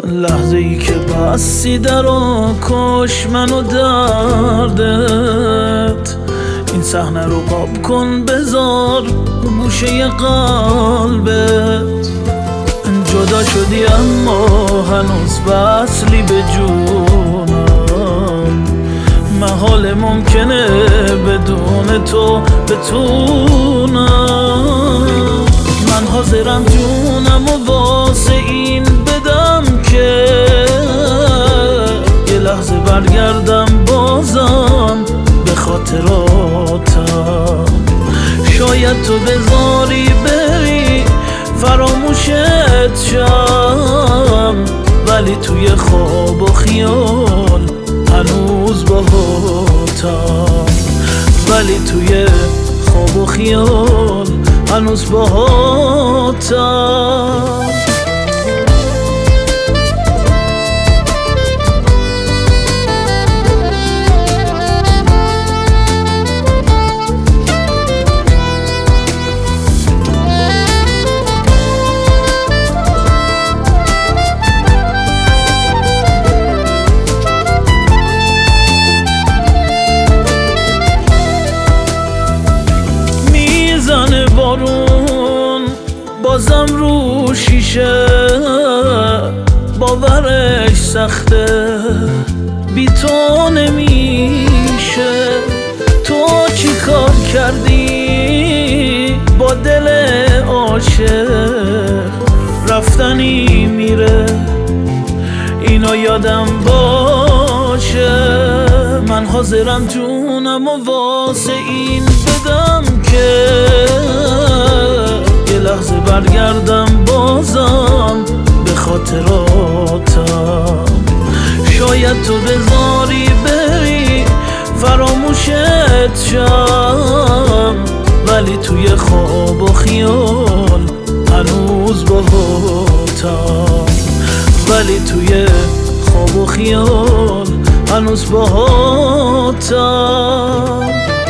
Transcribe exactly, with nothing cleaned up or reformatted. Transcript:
لحظه ای که بستی در و کش منو دردت. این صحنه رو قاب کن بذار گوشه قلبت. جدا شدی اما هنوز وصلی به جونم. محال ممکنه بدون تو بتونم. من حاضرم جونم و واسه این بدم که یه لحظه برگردم بازم به خاطراتم. شاید تو بذاری بری فراموشت شم، ولی توی خواب و خیال هنوز باهاتم. ولی توی خواب و خیال هنوز باهاتم. بارون بازم رو شیشه، باورش سخته بی تو نمیشه. تو چی کار کردی با دل عاشق؟ رفتنی میره اینو یادم باشه. من حاضرم جونم و واسه این بدم که یه لحظه برگردم بازم به خاطراتم. شاید تو بذاری بری فراموشت شم، ولی توی خواب و خیال هنوز باهاتم. ولی توی خواب و خیال هنوز باهاتم.